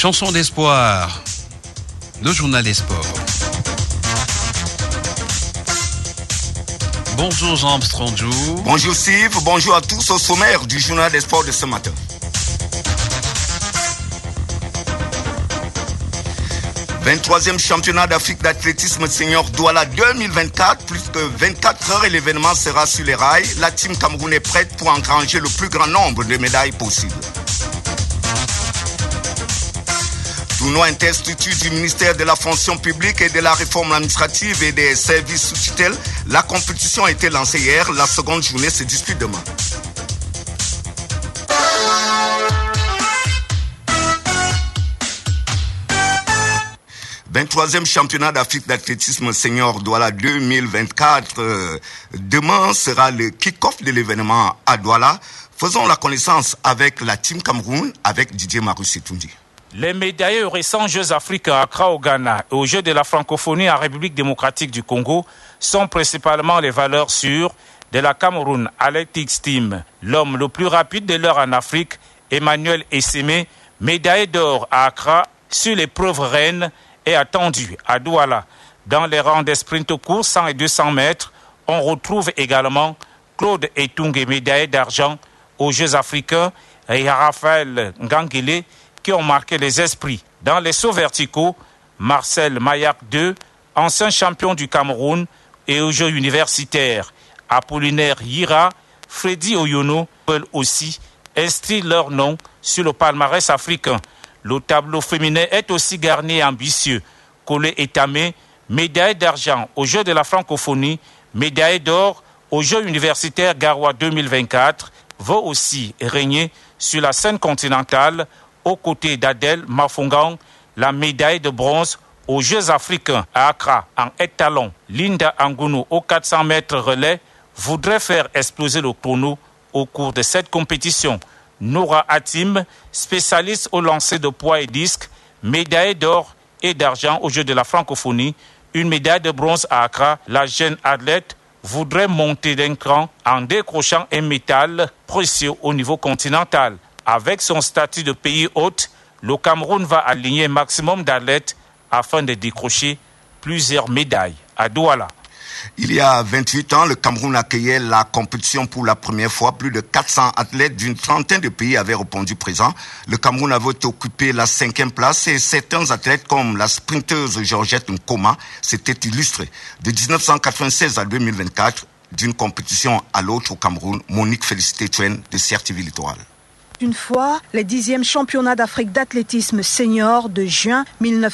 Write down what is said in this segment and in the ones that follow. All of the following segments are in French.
Chanson d'espoir, le journal des sports. Bonjour Jean-Armstrong. Bonjour Steve, bonjour à tous au sommaire du journal des sports de ce matin. « 23e championnat d'Afrique d'athlétisme senior Douala 2024, plus de 24 heures et l'événement sera sur les rails. La team Cameroun est prête pour engranger le plus grand nombre de médailles possible. Tournoi interstructure du ministère de la fonction publique et de la réforme administrative et des services sous tutelle. La compétition a été lancée hier, la seconde journée se dispute demain. « 23e championnat d'Afrique d'athlétisme senior Douala 2024. Demain sera le kick-off de l'événement à Douala. Faisons la connaissance avec la team Cameroun, avec Didier Marussi-Toundi. Les médaillés aux récents Jeux africains à Accra au Ghana et aux Jeux de la francophonie en République démocratique du Congo sont principalement les valeurs sûres de la Cameroun Athletics Team. L'homme le plus rapide de l'heure en Afrique, Emmanuel Essémé, médaillé d'or à Accra sur l'épreuve reine, est attendu à Douala. Dans les rangs des sprints courts 100 et 200 mètres, on retrouve également Claude Etung, médaillé d'argent aux Jeux africains, et Raphaël Ngangele, qui ont marqué les esprits. Dans les sauts verticaux, Marcel Mayak II, ancien champion du Cameroun et aux Jeux universitaires, Apollinaire Yira, Freddy Oyono veulent aussi inscrire leur nom sur le palmarès africain. Le tableau féminin est aussi garni et ambitieux. Kole Etame, médaille d'argent aux Jeux de la francophonie, médaille d'or aux Jeux universitaires Garoua 2024, va aussi régner sur la scène continentale aux côtés d'Adèle Mafungang, la médaille de bronze aux Jeux africains à Accra en étalon. Linda Angounou, aux 400 mètres relais, voudrait faire exploser le chrono au cours de cette compétition. Noura Hatim, spécialiste au lancer de poids et disques, médaille d'or et d'argent aux Jeux de la francophonie, une médaille de bronze à Accra. La jeune athlète voudrait monter d'un cran en décrochant un métal précieux au niveau continental. Avec son statut de pays hôte, le Cameroun va aligner un maximum d'athlètes afin de décrocher plusieurs médailles à Douala. Il y a 28 ans, le Cameroun accueillait la compétition pour la première fois. Plus de 400 athlètes d'une trentaine de pays avaient répondu présent. Le Cameroun avait occupé la 5e place et certains athlètes comme la sprinteuse Georgette Nkoma s'étaient illustrés. De 1996 à 2024, d'une compétition à l'autre au Cameroun, Monique Félicité Tuen de CRTV Littoral. Une fois, les 10e championnats d'Afrique d'athlétisme senior de juin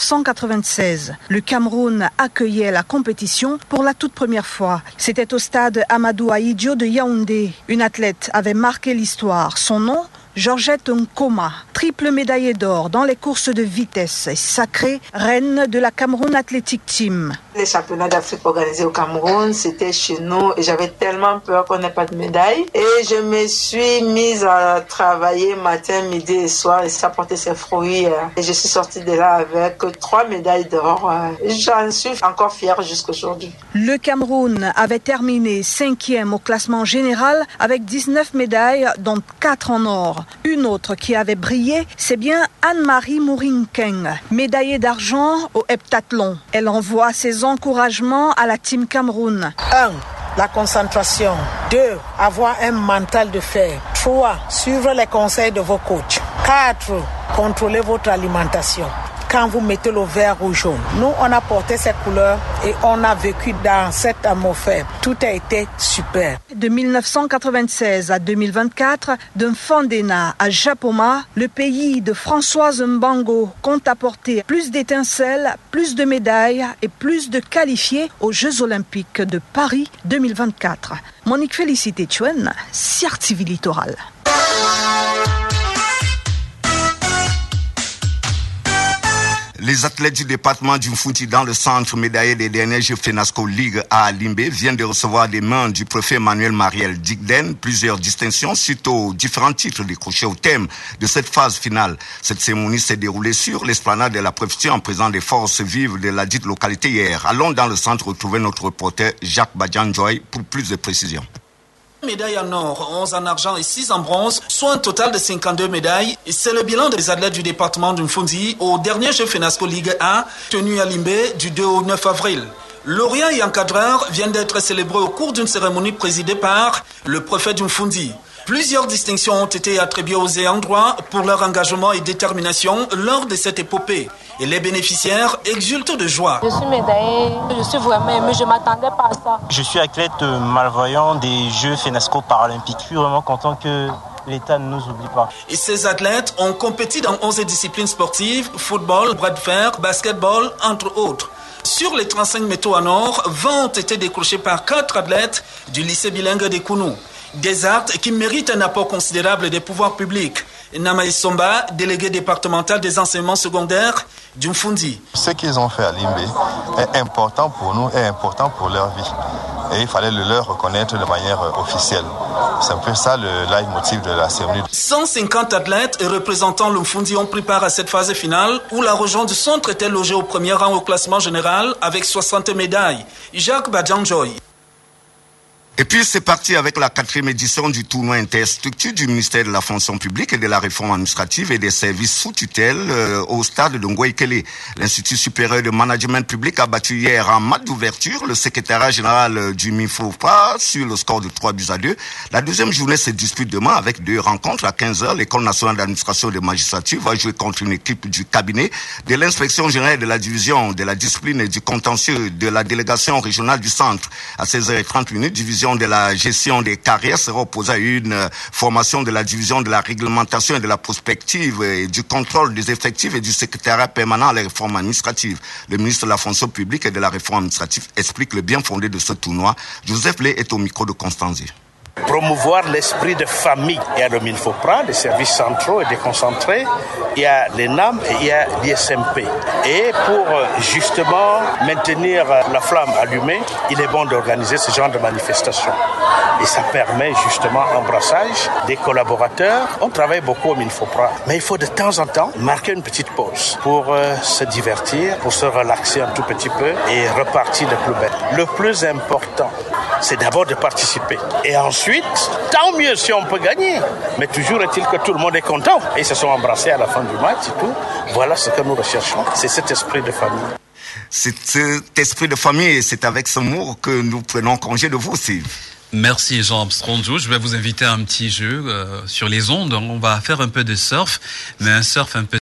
1996. Le Cameroun accueillait la compétition pour la toute première fois. C'était au stade Amadou Ahidjo de Yaoundé. Une athlète avait marqué l'histoire. Son nom, Georgette Nkoma, triple médaillée d'or dans les courses de vitesse et sacrée reine de la Cameroun Athletic Team. Les championnats d'Afrique organisés au Cameroun, c'était chez nous et j'avais tellement peur qu'on n'ait pas de médaille. Et je me suis mise à travailler matin, midi et soir et ça portait ses fruits. Et je suis sortie de là avec 3 médailles d'or. J'en suis encore fière jusqu'aujourd'hui. Le Cameroun avait terminé 5e au classement général avec 19 médailles, dont 4 en or. Une autre qui avait brillé, c'est bien Anne-Marie Mourinken, médaillée d'argent au heptathlon. Elle envoie ses encouragements à la team Cameroun. 1. La concentration. 2. Avoir un mental de fer. 3. Suivre les conseils de vos coachs. 4. Contrôler votre alimentation. Quand vous mettez le vert ou jaune, nous on a porté ces couleurs et on a vécu dans cette atmosphère. Tout a été super. De 1996 à 2024, de Fandena à Japoma, le pays de Françoise Mbango compte apporter plus d'étincelles, plus de médailles et plus de qualifiés aux Jeux Olympiques de Paris 2024. Monique Félicité Tuen, CRTV Littoral. Les athlètes du département du Mfouti dans le centre médaillé des derniers Jeux FENASCO Ligue à Limbé viennent de recevoir des mains du préfet Emmanuel Mariel Digden plusieurs distinctions suite aux différents titres décrochés au thème de cette phase finale. Cette cérémonie s'est déroulée sur l'esplanade de la préfecture en présence des forces vives de la dite localité hier. Allons dans le centre retrouver notre reporter Jacques Badian-Joy pour plus de précisions. Médailles en or, 11 en argent et 6 en bronze, soit un total de 52 médailles. C'est le bilan des athlètes du département du Mfundi au dernier jeu FENASCO Ligue 1 tenu à Limbé du 2 au 9 avril. Lauréats et encadreurs viennent d'être célébrés au cours d'une cérémonie présidée par le préfet du Mfundi. Plusieurs distinctions ont été attribuées aux ayants droit pour leur engagement et détermination lors de cette épopée. Et les bénéficiaires exultent de joie. Je suis médaillée, je suis vraiment aimée, je ne m'attendais pas à ça. Je suis athlète malvoyant des Jeux FENASCO paralympiques. Je suis vraiment content que l'État ne nous oublie pas. Et ces athlètes ont compéti dans 11 disciplines sportives, football, bras de fer, basketball, entre autres. Sur les 35 métaux en or, 20 ont été décrochés par 4 athlètes du lycée bilingue de Kounou. Des actes qui méritent un apport considérable des pouvoirs publics. Namaï Somba, délégué départemental des enseignements secondaires du Mfundi. Ce qu'ils ont fait à Limbé est important pour nous et important pour leur vie. Et il fallait le leur reconnaître de manière officielle. C'est un peu ça le leitmotiv de la cérémonie. 150 athlètes et représentants le Mfundi ont pris part à cette phase finale où la région du centre était logée au premier rang au classement général avec 60 médailles. Jacques Badjanjoy. Et puis c'est parti avec la 4e édition du tournoi interstructure du ministère de la fonction publique et de la réforme administrative et des services sous tutelle au stade de Ngouaikele. L'Institut supérieur de management public a battu hier en match d'ouverture le secrétariat général du MIFOPA sur le score de 3-2. La deuxième journée se dispute demain avec 2 rencontres. À 15h, l'École nationale d'administration et de magistrature va jouer contre une équipe du cabinet de l'inspection générale de la division de la discipline et du contentieux de la délégation régionale du centre. À 16h30, division de la gestion des carrières sera opposée à une formation de la division de la réglementation et de la prospective et du contrôle des effectifs et du secrétariat permanent à la réforme administrative. Le ministre de la fonction publique et de la réforme administrative explique le bien fondé de ce tournoi. Joseph Lé est au micro de Constanze. Promouvoir l'esprit de famille. Il y a le MINFOPRA, les services centraux et déconcentrés, il y a l'ENAM et il y a l'ISMP. Et pour justement maintenir la flamme allumée, il est bon d'organiser ce genre de manifestation. Et ça permet justement un brassage des collaborateurs. On travaille beaucoup au MINFOPRA, mais il faut de temps en temps marquer une petite pause pour se divertir, pour se relaxer un tout petit peu et repartir de plus belle. Le plus important, c'est d'abord de participer. Et ensuite, tant mieux si on peut gagner. Mais toujours est-il que tout le monde est content. Et ils se sont embrassés à la fin du match et tout. Voilà ce que nous recherchons. C'est cet esprit de famille. C'est cet esprit de famille et c'est avec ce mot que nous prenons congé de vous, Steve. Merci Jean Armstrong. Je vais vous inviter à un petit jeu sur les ondes. On va faire un peu de surf, mais un surf un peu